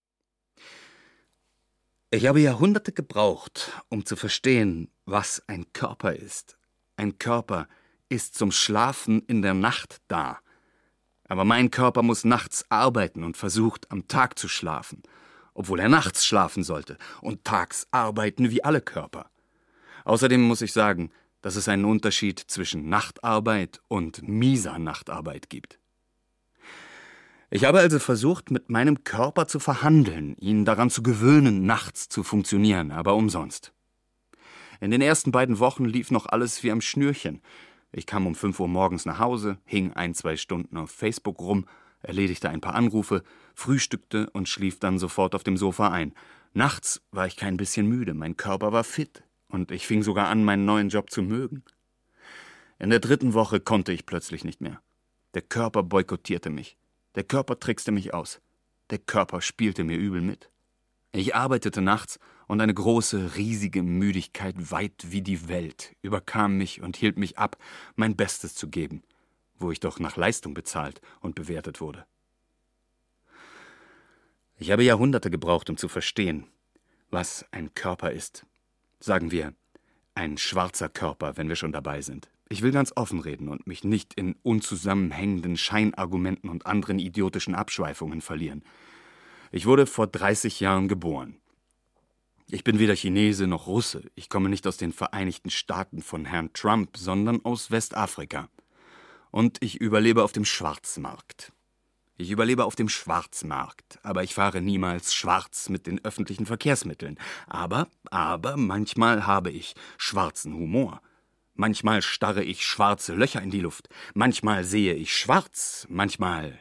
Ich habe Jahrhunderte gebraucht, um zu verstehen, was ein Körper ist. Ein Körper ist zum Schlafen in der Nacht da. Aber mein Körper muss nachts arbeiten und versucht, am Tag zu schlafen, obwohl er nachts schlafen sollte und tags arbeiten wie alle Körper. Außerdem muss ich sagen, dass es einen Unterschied zwischen Nachtarbeit und mieser Nachtarbeit gibt. Ich habe also versucht, mit meinem Körper zu verhandeln, ihn daran zu gewöhnen, nachts zu funktionieren, aber umsonst. In den ersten beiden Wochen lief noch alles wie am Schnürchen. Ich kam um 5 Uhr morgens nach Hause, hing 1-2 Stunden auf Facebook rum, erledigte ein paar Anrufe, frühstückte und schlief dann sofort auf dem Sofa ein. Nachts war ich kein bisschen müde, mein Körper war fit und ich fing sogar an, meinen neuen Job zu mögen. In der 3. Woche konnte ich plötzlich nicht mehr. Der Körper boykottierte mich. Der Körper trickste mich aus. Der Körper spielte mir übel mit. Ich arbeitete nachts und eine große, riesige Müdigkeit, weit wie die Welt, überkam mich und hielt mich ab, mein Bestes zu geben, wo ich doch nach Leistung bezahlt und bewertet wurde. Ich habe Jahrhunderte gebraucht, um zu verstehen, was ein Körper ist. Sagen wir, ein schwarzer Körper, wenn wir schon dabei sind. Ich will ganz offen reden und mich nicht in unzusammenhängenden Scheinargumenten und anderen idiotischen Abschweifungen verlieren. Ich wurde vor 30 Jahren geboren. Ich bin weder Chinese noch Russe. Ich komme nicht aus den Vereinigten Staaten von Herrn Trump, sondern aus Westafrika. Und ich überlebe auf dem Schwarzmarkt. Ich überlebe auf dem Schwarzmarkt, aber ich fahre niemals schwarz mit den öffentlichen Verkehrsmitteln. Aber manchmal habe ich schwarzen Humor. Manchmal starre ich schwarze Löcher in die Luft. Manchmal sehe ich schwarz, manchmal...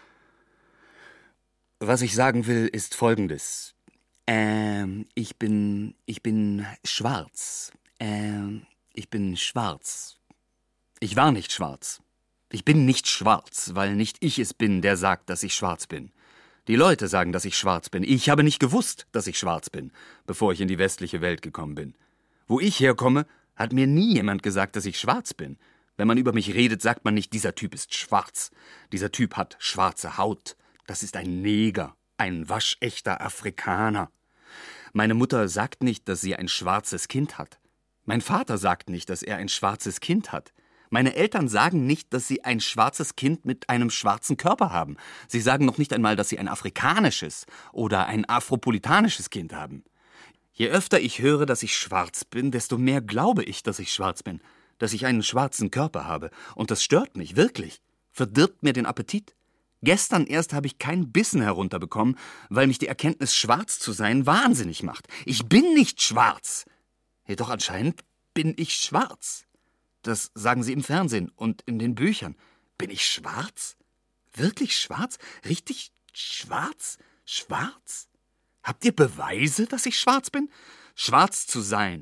Was ich sagen will, ist Folgendes. Ich bin schwarz. Ich bin schwarz. Ich war nicht schwarz. Ich bin nicht schwarz, weil nicht ich es bin, der sagt, dass ich schwarz bin. Die Leute sagen, dass ich schwarz bin. Ich habe nicht gewusst, dass ich schwarz bin, bevor ich in die westliche Welt gekommen bin. Wo ich herkomme, hat mir nie jemand gesagt, dass ich schwarz bin. Wenn man über mich redet, sagt man nicht, dieser Typ ist schwarz. Dieser Typ hat schwarze Haut. Das ist ein Neger, ein waschechter Afrikaner. Meine Mutter sagt nicht, dass sie ein schwarzes Kind hat. Mein Vater sagt nicht, dass er ein schwarzes Kind hat. Meine Eltern sagen nicht, dass sie ein schwarzes Kind mit einem schwarzen Körper haben. Sie sagen noch nicht einmal, dass sie ein afrikanisches oder ein afropolitanisches Kind haben. Je öfter ich höre, dass ich schwarz bin, desto mehr glaube ich, dass ich schwarz bin, dass ich einen schwarzen Körper habe. Und das stört mich, wirklich. Verdirbt mir den Appetit. Gestern erst habe ich keinen Bissen herunterbekommen, weil mich die Erkenntnis, schwarz zu sein, wahnsinnig macht. Ich bin nicht schwarz. Jedoch anscheinend bin ich schwarz. Das sagen sie im Fernsehen und in den Büchern. Bin ich schwarz? Wirklich schwarz? Richtig schwarz? Schwarz? Habt ihr Beweise, dass ich schwarz bin? Schwarz zu sein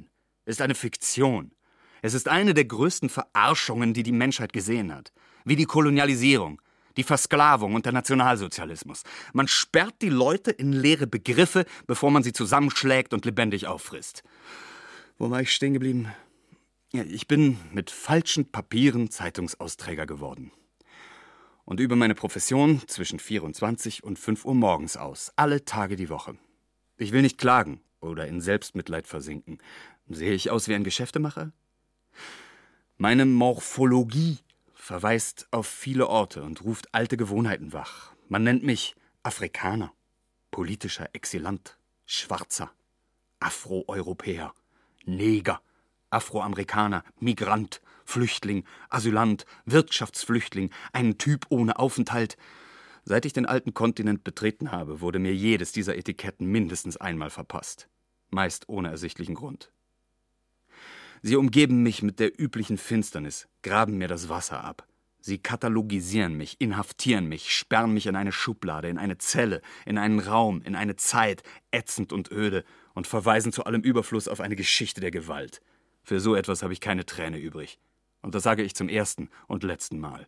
ist eine Fiktion. Es ist eine der größten Verarschungen, die die Menschheit gesehen hat. Wie die Kolonialisierung, die Versklavung und der Nationalsozialismus. Man sperrt die Leute in leere Begriffe, bevor man sie zusammenschlägt und lebendig auffrisst. Wo war ich stehen geblieben? Ja, ich bin mit falschen Papieren Zeitungsausträger geworden. Und übe meine Profession zwischen 24 und 5 Uhr morgens aus. Alle Tage die Woche. Ich will nicht klagen oder in Selbstmitleid versinken. Sehe ich aus wie ein Geschäftemacher? Meine Morphologie verweist auf viele Orte und ruft alte Gewohnheiten wach. Man nennt mich Afrikaner, politischer Exilant, Schwarzer, Afroeuropäer, Neger, Afroamerikaner, Migrant, Flüchtling, Asylant, Wirtschaftsflüchtling, ein Typ ohne Aufenthalt. Seit ich den alten Kontinent betreten habe, wurde mir jedes dieser Etiketten mindestens einmal verpasst. Meist ohne ersichtlichen Grund. Sie umgeben mich mit der üblichen Finsternis, graben mir das Wasser ab. Sie katalogisieren mich, inhaftieren mich, sperren mich in eine Schublade, in eine Zelle, in einen Raum, in eine Zeit, ätzend und öde, und verweisen zu allem Überfluss auf eine Geschichte der Gewalt. Für so etwas habe ich keine Träne übrig. Und das sage ich zum ersten und letzten Mal.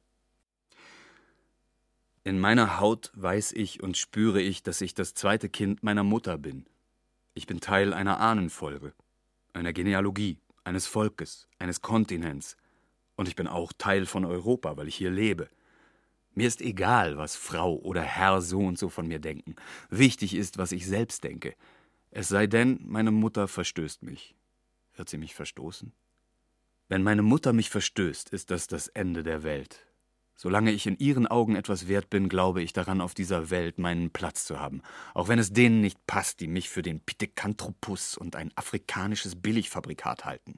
In meiner Haut weiß ich und spüre ich, dass ich das zweite Kind meiner Mutter bin. Ich bin Teil einer Ahnenfolge, einer Genealogie, eines Volkes, eines Kontinents. Und ich bin auch Teil von Europa, weil ich hier lebe. Mir ist egal, was Frau oder Herr so und so von mir denken. Wichtig ist, was ich selbst denke. Es sei denn, meine Mutter verstößt mich. Wird sie mich verstoßen? Wenn meine Mutter mich verstößt, ist das Ende der Welt. Solange ich in ihren Augen etwas wert bin, glaube ich daran, auf dieser Welt meinen Platz zu haben. Auch wenn es denen nicht passt, die mich für den Pithecanthropus und ein afrikanisches Billigfabrikat halten.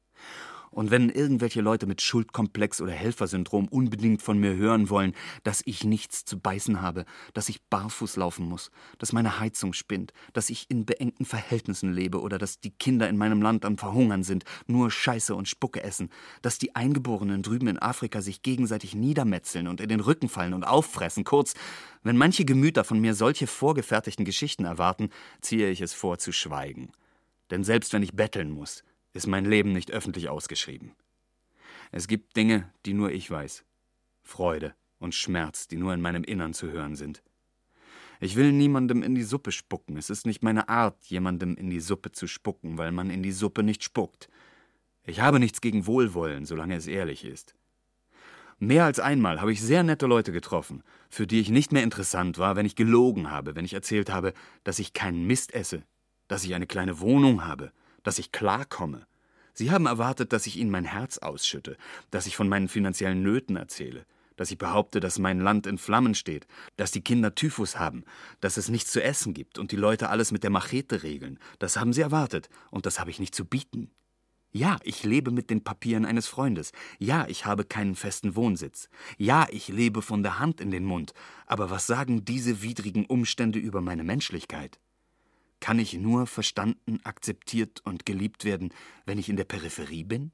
Und wenn irgendwelche Leute mit Schuldkomplex oder Helfersyndrom unbedingt von mir hören wollen, dass ich nichts zu beißen habe, dass ich barfuß laufen muss, dass meine Heizung spinnt, dass ich in beengten Verhältnissen lebe oder dass die Kinder in meinem Land am Verhungern sind, nur Scheiße und Spucke essen, dass die Eingeborenen drüben in Afrika sich gegenseitig niedermetzeln und in den Rücken fallen und auffressen, kurz, wenn manche Gemüter von mir solche vorgefertigten Geschichten erwarten, ziehe ich es vor zu schweigen. Denn selbst wenn ich betteln muss, ist mein Leben nicht öffentlich ausgeschrieben. Es gibt Dinge, die nur ich weiß. Freude und Schmerz, die nur in meinem Innern zu hören sind. Ich will niemandem in die Suppe spucken. Es ist nicht meine Art, jemandem in die Suppe zu spucken, weil man in die Suppe nicht spuckt. Ich habe nichts gegen Wohlwollen, solange es ehrlich ist. Mehr als einmal habe ich sehr nette Leute getroffen, für die ich nicht mehr interessant war, wenn ich gelogen habe, wenn ich erzählt habe, dass ich keinen Mist esse, dass ich eine kleine Wohnung habe, dass ich klarkomme. Sie haben erwartet, dass ich ihnen mein Herz ausschütte, dass ich von meinen finanziellen Nöten erzähle, dass ich behaupte, dass mein Land in Flammen steht, dass die Kinder Typhus haben, dass es nichts zu essen gibt und die Leute alles mit der Machete regeln. Das haben sie erwartet und das habe ich nicht zu bieten. Ja, ich lebe mit den Papieren eines Freundes. Ja, ich habe keinen festen Wohnsitz. Ja, ich lebe von der Hand in den Mund. Aber was sagen diese widrigen Umstände über meine Menschlichkeit? Kann ich nur verstanden, akzeptiert und geliebt werden, wenn ich in der Peripherie bin?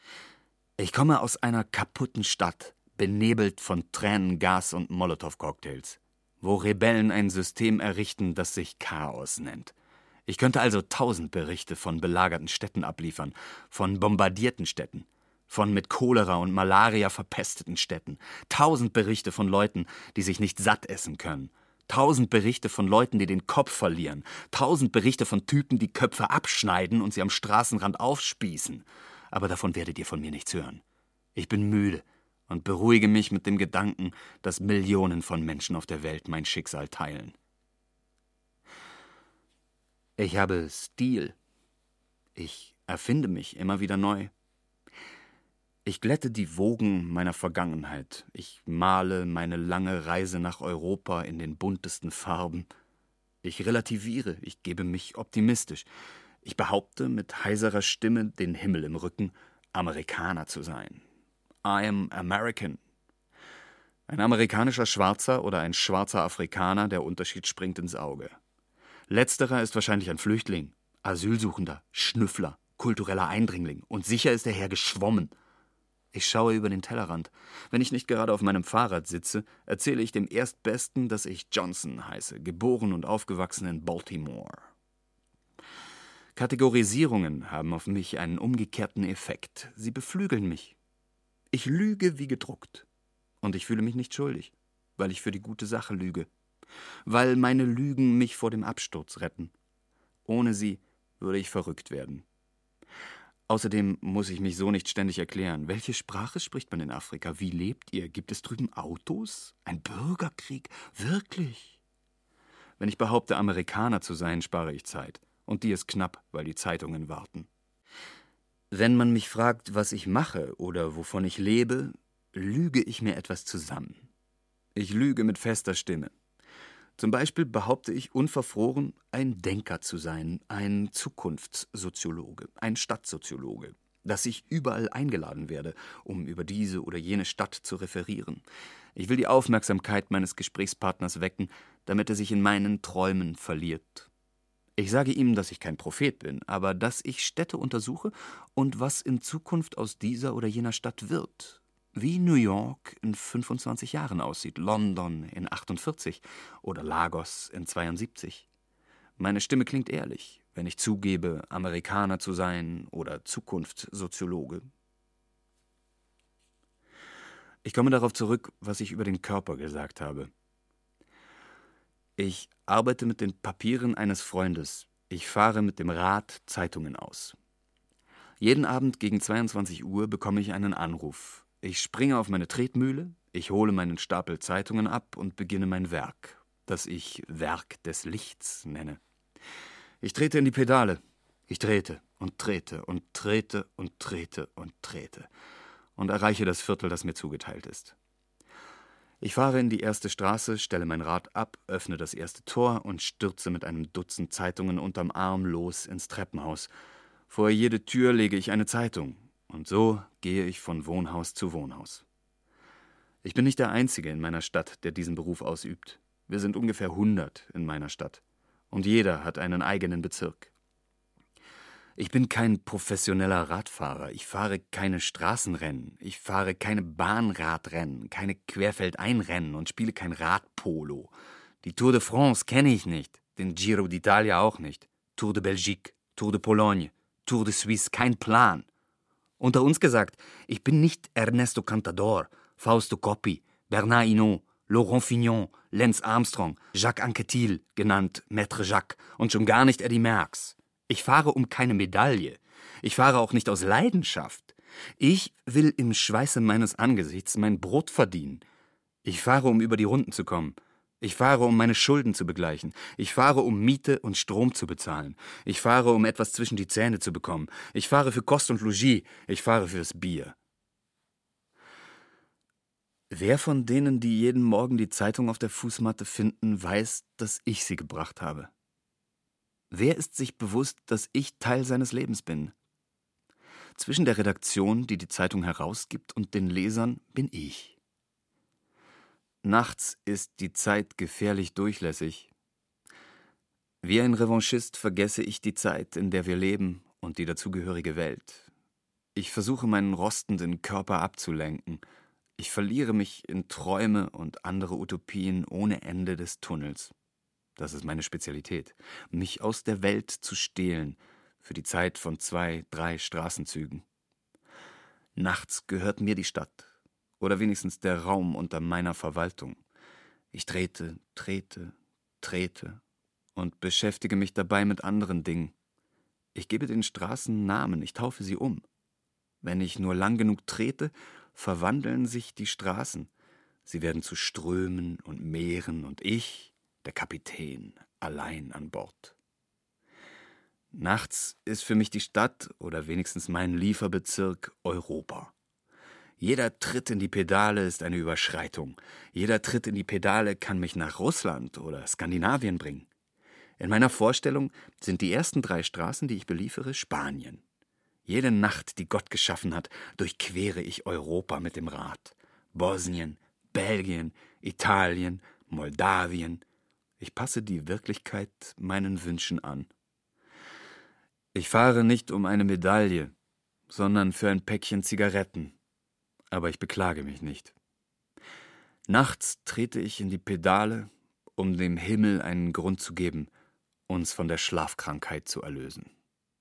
Ich komme aus einer kaputten Stadt, benebelt von Tränen, Gas und Molotow-Cocktails, wo Rebellen ein System errichten, das sich Chaos nennt. Ich könnte also 1000 Berichte von belagerten Städten abliefern, von bombardierten Städten, von mit Cholera und Malaria verpesteten Städten, 1000 Berichte von Leuten, die sich nicht satt essen können, 1000 Berichte von Leuten, die den Kopf verlieren. 1000 Berichte von Typen, die Köpfe abschneiden und sie am Straßenrand aufspießen. Aber davon werdet ihr von mir nichts hören. Ich bin müde und beruhige mich mit dem Gedanken, dass Millionen von Menschen auf der Welt mein Schicksal teilen. Ich habe Stil. Ich erfinde mich immer wieder neu. Ich glätte die Wogen meiner Vergangenheit. Ich male meine lange Reise nach Europa in den buntesten Farben. Ich relativiere, ich gebe mich optimistisch. Ich behaupte mit heiserer Stimme, den Himmel im Rücken, Amerikaner zu sein. I am American. Ein amerikanischer Schwarzer oder ein schwarzer Afrikaner, der Unterschied springt ins Auge. Letzterer ist wahrscheinlich ein Flüchtling, Asylsuchender, Schnüffler, kultureller Eindringling und sicher ist er hergeschwommen. Ich schaue über den Tellerrand. Wenn ich nicht gerade auf meinem Fahrrad sitze, erzähle ich dem Erstbesten, dass ich Johnson heiße, geboren und aufgewachsen in Baltimore. Kategorisierungen haben auf mich einen umgekehrten Effekt. Sie beflügeln mich. Ich lüge wie gedruckt. Und ich fühle mich nicht schuldig, weil ich für die gute Sache lüge. Weil meine Lügen mich vor dem Absturz retten. Ohne sie würde ich verrückt werden. Außerdem muss ich mich so nicht ständig erklären. Welche Sprache spricht man in Afrika? Wie lebt ihr? Gibt es drüben Autos? Ein Bürgerkrieg? Wirklich? Wenn ich behaupte, Amerikaner zu sein, spare ich Zeit. Und die ist knapp, weil die Zeitungen warten. Wenn man mich fragt, was ich mache oder wovon ich lebe, lüge ich mir etwas zusammen. Ich lüge mit fester Stimme. Zum Beispiel behaupte ich unverfroren, ein Denker zu sein, ein Zukunftssoziologe, ein Stadtsoziologe, dass ich überall eingeladen werde, um über diese oder jene Stadt zu referieren. Ich will die Aufmerksamkeit meines Gesprächspartners wecken, damit er sich in meinen Träumen verliert. Ich sage ihm, dass ich kein Prophet bin, aber dass ich Städte untersuche und was in Zukunft aus dieser oder jener Stadt wird. Wie New York in 25 Jahren aussieht, London in 48 oder Lagos in 72. Meine Stimme klingt ehrlich, wenn ich zugebe, Amerikaner zu sein oder Zukunftssoziologe. Ich komme darauf zurück, was ich über den Körper gesagt habe. Ich arbeite mit den Papieren eines Freundes. Ich fahre mit dem Rad Zeitungen aus. Jeden Abend gegen 22 Uhr bekomme ich einen Anruf. Ich springe auf meine Tretmühle, ich hole meinen Stapel Zeitungen ab und beginne mein Werk, das ich Werk des Lichts nenne. Ich trete in die Pedale. Ich trete und trete und trete und trete und trete und erreiche das Viertel, das mir zugeteilt ist. Ich fahre in die erste Straße, stelle mein Rad ab, öffne das erste Tor und stürze mit einem Dutzend Zeitungen unterm Arm los ins Treppenhaus. Vor jede Tür lege ich eine Zeitung. Und so gehe ich von Wohnhaus zu Wohnhaus. Ich bin nicht der Einzige in meiner Stadt, der diesen Beruf ausübt. Wir sind ungefähr 100 in meiner Stadt. Und jeder hat einen eigenen Bezirk. Ich bin kein professioneller Radfahrer. Ich fahre keine Straßenrennen. Ich fahre keine Bahnradrennen, keine Querfeldeinrennen und spiele kein Radpolo. Die Tour de France kenne ich nicht, den Giro d'Italia auch nicht. Tour de Belgique, Tour de Pologne, Tour de Suisse, kein Plan. Unter uns gesagt, ich bin nicht Ernesto Cantador, Fausto Coppi, Bernard Hinault, Laurent Fignon, Lance Armstrong, Jacques Anquetil, genannt Maître Jacques, und schon gar nicht Eddy Merckx. Ich fahre um keine Medaille. Ich fahre auch nicht aus Leidenschaft. Ich will im Schweiße meines Angesichts mein Brot verdienen. Ich fahre, um über die Runden zu kommen. Ich fahre, um meine Schulden zu begleichen. Ich fahre, um Miete und Strom zu bezahlen. Ich fahre, um etwas zwischen die Zähne zu bekommen. Ich fahre für Kost und Logis. Ich fahre fürs Bier. Wer von denen, die jeden Morgen die Zeitung auf der Fußmatte finden, weiß, dass ich sie gebracht habe? Wer ist sich bewusst, dass ich Teil seines Lebens bin? Zwischen der Redaktion, die die Zeitung herausgibt, und den Lesern bin ich. Nachts ist die Zeit gefährlich durchlässig. Wie ein Revanchist vergesse ich die Zeit, in der wir leben, und die dazugehörige Welt. Ich versuche, meinen rostenden Körper abzulenken. Ich verliere mich in Träume und andere Utopien ohne Ende des Tunnels. Das ist meine Spezialität, mich aus der Welt zu stehlen, für die Zeit von 2, 3 Straßenzügen. Nachts gehört mir die Stadt. Oder wenigstens der Raum unter meiner Verwaltung. Ich trete, trete, trete und beschäftige mich dabei mit anderen Dingen. Ich gebe den Straßen Namen, ich taufe sie um. Wenn ich nur lang genug trete, verwandeln sich die Straßen. Sie werden zu Strömen und Meeren und ich, der Kapitän, allein an Bord. Nachts ist für mich die Stadt, oder wenigstens mein Lieferbezirk, Europa. Jeder Tritt in die Pedale ist eine Überschreitung. Jeder Tritt in die Pedale kann mich nach Russland oder Skandinavien bringen. In meiner Vorstellung sind die ersten 3 Straßen, die ich beliefere, Spanien. Jede Nacht, die Gott geschaffen hat, durchquere ich Europa mit dem Rad. Bosnien, Belgien, Italien, Moldawien. Ich passe die Wirklichkeit meinen Wünschen an. Ich fahre nicht um eine Medaille, sondern für ein Päckchen Zigaretten. Aber ich beklage mich nicht. Nachts trete ich in die Pedale, um dem Himmel einen Grund zu geben, uns von der Schlafkrankheit zu erlösen.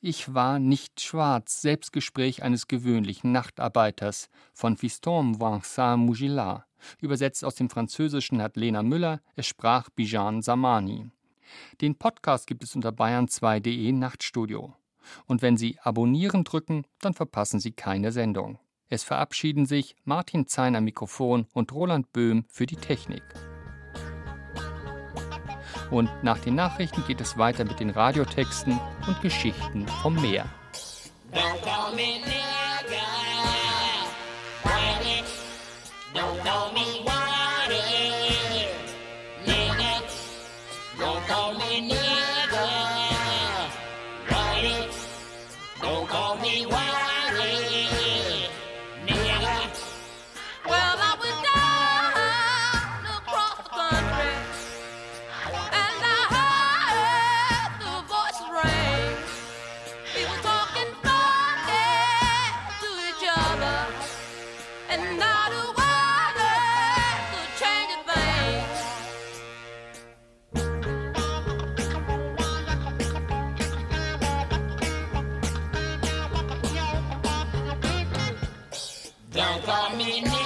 Ich war nicht schwarz, Selbstgespräch eines gewöhnlichen Nachtarbeiters von Fiston Vincent Mugila. Übersetzt aus dem Französischen hat Lena Müller, es sprach Bijan Samani. Den Podcast gibt es unter bayern2.de Nachtstudio. Und wenn Sie Abonnieren drücken, dann verpassen Sie keine Sendung. Es verabschieden sich Martin Zein am Mikrofon und Roland Böhm für die Technik. Und nach den Nachrichten geht es weiter mit den Radiotexten und Geschichten vom Meer. Don't call me nigga, whitey. Don't call me whitey, nigga. Don't call me nigga, whitey. Don't call me whitey, nigga. Well, I was down across the country, and I heard the voices ring. People talking funny to each other, and not a word could change a thing. Don't call me